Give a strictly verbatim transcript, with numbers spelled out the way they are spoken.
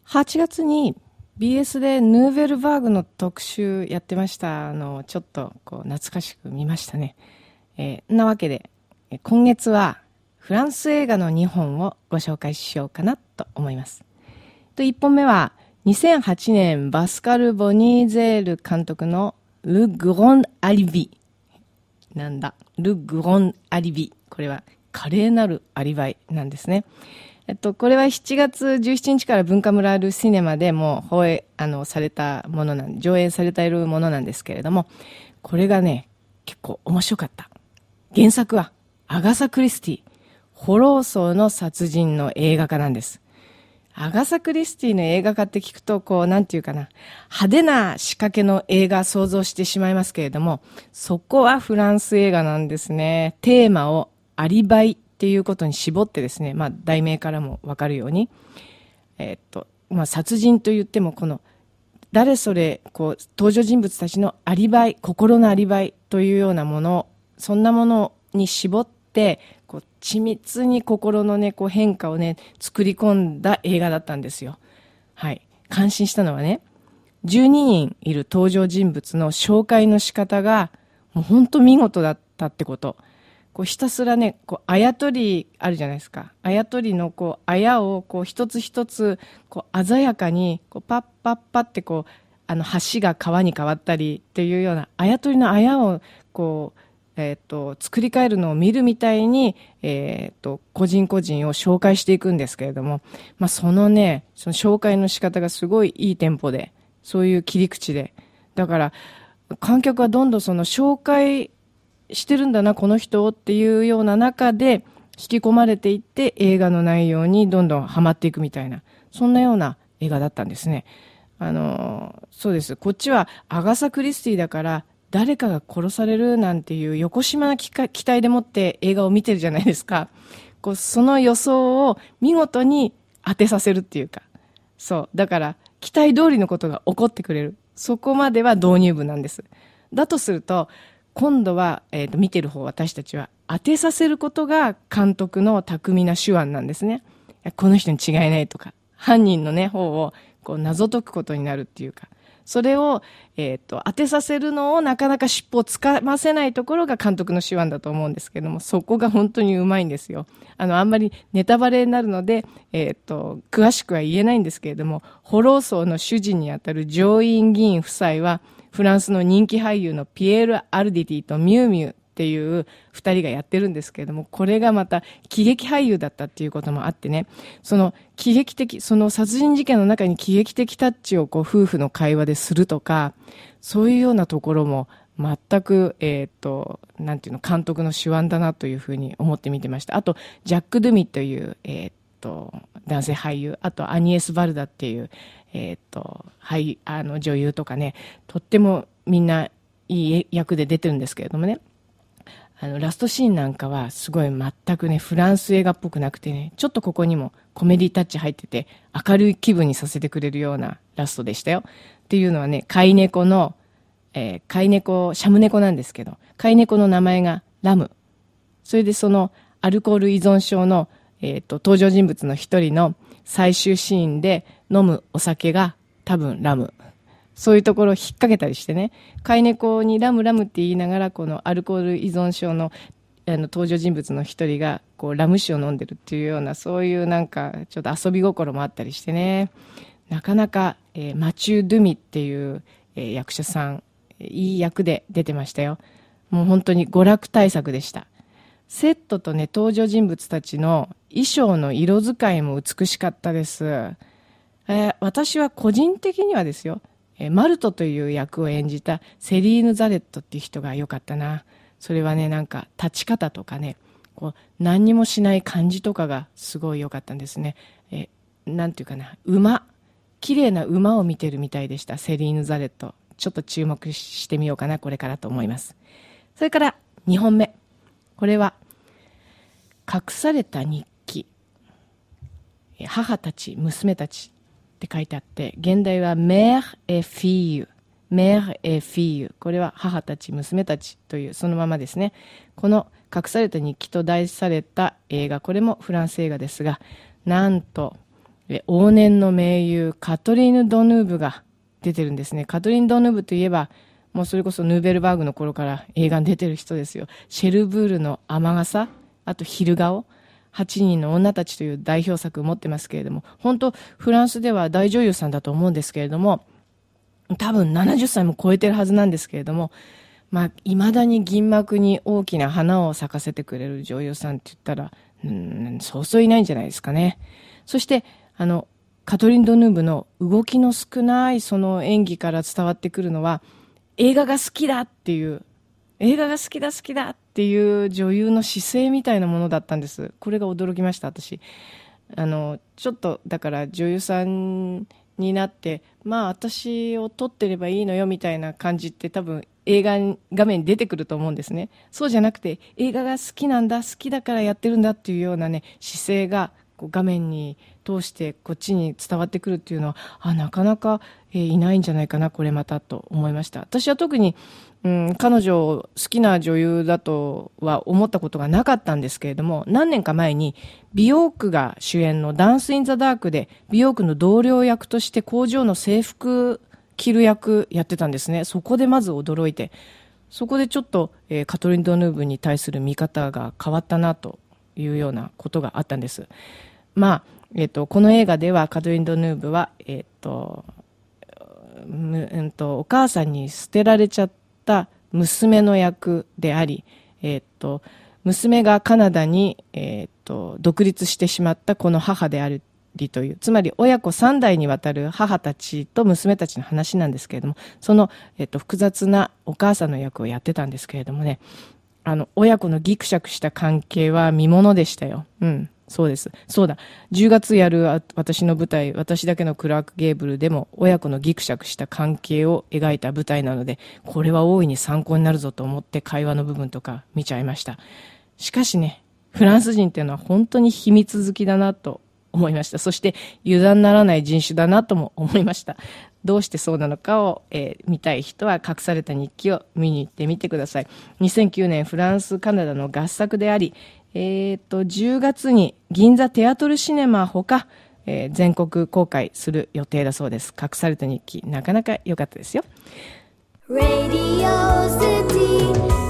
はちがつに ビーエス でヌーベルバーグの特集やってましたのをちょっとこう懐かしく見ましたね。えー、なわけで今月はフランス映画のにほんをご紹介しようかなと思います。といっぽんめはにせんはちねんバスカル・ボニーゼール監督のル・グロン・アリビ。なんだ、ル・グロン・アリビ。これは華麗なるアリバイなんですね。えっと、これはしちがつじゅうしちにちから文化村あるシネマでも放映、あの、されたものなん、上映されているものなんですけれども、これがね、結構面白かった。原作はアガサ・クリスティ、ホロー層の殺人の映画化なんです。アガサ・クリスティの映画化って聞くと、こう、なんていうかな、派手な仕掛けの映画想像してしまいますけれども、そこはフランス映画なんですね。テーマをアリバイっていうことに絞ってですね、まあ、題名からもわかるように、えーっと、まあ、殺人と言っても、この、誰それ、こう、登場人物たちのアリバイ、心のアリバイというようなもの、そんなものに絞って、こう、緻密に心のね、こう変化をね、作り込んだ映画だったんですよ。はい。感心したのはね、じゅうににんいる登場人物の紹介の仕方が、もう本当見事だったってこと。こうひたすらね、こう、あやとりあるじゃないですか。あやとりのこう、あやをこう一つ一つ、こう、鮮やかに、こう、パッパッパってこう、あの、橋が川に変わったりっていうような、あやとりのあやを、こう、えっと、作り変えるのを見るみたいに、えっと、個人個人を紹介していくんですけれども、まあ、そのね、その紹介の仕方がすごいいいテンポで、そういう切り口で。だから、観客はどんどんその紹介してるんだな、この人っていうような中で、引き込まれていって、映画の内容にどんどんハマっていくみたいな、そんなような映画だったんですね。あの、そうです。こっちはアガサ・クリスティだから、誰かが殺されるなんていう横島な期待でもって映画を見てるじゃないですか。こうその予想を見事に当てさせるっていうか。そう。だから、期待通りのことが起こってくれる。そこまでは導入部なんです。だとすると、今度は、えーと、見てる方、私たちは当てさせることが監督の巧みな手腕なんですね。この人に違いないとか、犯人のね、方をこう謎解くことになるっていうか。それを、えっと、当てさせるのをなかなか尻尾をつかませないところが監督の手腕だと思うんですけども、そこが本当にうまいんですよ。あの、あんまりネタバレになるので、えっと、詳しくは言えないんですけれども、ホロー層の主人にあたる上院議員夫妻は、フランスの人気俳優のピエール・アルディティとミュウミュウっていう二人がやってるんですけれども、これがまた喜劇俳優だったっていうこともあってね、その喜劇的、その殺人事件の中に喜劇的タッチをこう夫婦の会話でするとか、そういうようなところも全く、えっと、なんていうの、監督の手腕だなというふうに思って見てました。あと、ジャック・ドゥミという、えっと、男性俳優、あとアニエス・バルダっていう、えっと、俳、あの女優とかね、とってもみんないい役で出てるんですけれどもね、あの、ラストシーンなんかはすごい全くね、フランス映画っぽくなくてね、ちょっとここにもコメディタッチ入ってて、明るい気分にさせてくれるようなラストでしたよ。っていうのはね、飼い猫の、えー、飼い猫、シャム猫なんですけど、飼い猫の名前がラム。それでそのアルコール依存症の、えっと、登場人物の一人の最終シーンで飲むお酒が多分ラム。そういうところを引っ掛けたりしてね、飼い猫にラムラムって言いながら、このアルコール依存症のあの登場人物の一人がこうラム酒を飲んでるっていうような、そういうなんかちょっと遊び心もあったりしてね、なかなか、えー、マチュー・ドゥミっていう、えー、役者さん、いい役で出てましたよ。もう本当に娯楽大作でした。セットとね、登場人物たちの衣装の色使いも美しかったです。えー、私は個人的にはですよ、マルトという役を演じたセリーヌ・ザレットっていう人が良かったな。それはね、なんか立ち方とかね、こう何にもしない感じとかがすごい良かったんですね。え、なんていうかな、馬、綺麗な馬を見てるみたいでした、セリーヌ・ザレット。ちょっと注目してみようかな、これからと思います。それからにほんめ。これは、隠された日記。母たち、娘たち。って書いてあって、現代はメーエフィーユ、メーエフィーユ、これは母たち、娘たちというそのままですね。この隠された日記と題された映画、これもフランス映画ですが、なんと、 え往年の名優カトリーヌ・ドヌーブが出てるんですね。カトリーヌ・ドヌーブといえば、もうそれこそヌーベルバーグの頃から映画に出てる人ですよ。シェルブールの雨傘、あと昼顔、はちにんの女たちという代表作を持ってますけれども、本当フランスでは大女優さんだと思うんですけれども、多分ななじゅっさいも超えてるはずなんですけれども、まあ、未だに銀幕に大きな花を咲かせてくれる女優さんって言ったら、うん、そうそういないんじゃないですかね。そして、あの、カトリン・ドヌーブの動きの少ないその演技から伝わってくるのは、映画が好きだっていう、映画が好きだ好きだっていう女優の姿勢みたいなものだったんです。これが驚きました、私。あの、ちょっと、だから女優さんになって、まあ私を撮ってればいいのよみたいな感じって多分映画画面に出てくると思うんですね。そうじゃなくて、映画が好きなんだ、好きだからやってるんだっていうようなね、姿勢がこう画面に通してこっちに伝わってくるっていうのは、あ、なかなか、えーいないんじゃないかな、これまたと思いました。私は特に、うん、彼女を好きな女優だとは思ったことがなかったんですけれども、何年か前に美容区が主演のダンスインザダークで美容区の同僚役として工場の制服着る役やってたんですね。そこでまず驚いて、そこでちょっと、えーカトリン・ドヌーブに対する見方が変わったなというようなことがあったんです。まあ、えっと、この映画ではカトリン・ドヌーブは、えっと、むうんと、お母さんに捨てられちゃった娘の役であり、えっと、娘がカナダに、えっと、独立してしまったこの母であるという、つまり親子さん代にわたる母たちと娘たちの話なんですけれども、その、えっと、複雑なお母さんの役をやってたんですけれどもね、あの、親子のギクシャクした関係は見ものでしたよ。うん。そうです。そうだ。じゅうがつやるあ私の舞台、私だけのクラーク・ゲーブルでも親子のギクシャクした関係を描いた舞台なので、これは大いに参考になるぞと思って会話の部分とか見ちゃいました。しかしね、フランス人っていうのは本当に秘密好きだなと思いました。そして油断ならない人種だなとも思いました。どうしてそうなのかを、えー見たい人は隠された日記を見に行ってみてください。にせんきゅうねんフランス、カナダの合作であり、えー、とじゅうがつに銀座テアトルシネマほか、えー全国公開する予定だそうです。隠された日記、なかなか良かったですよ。 Radio City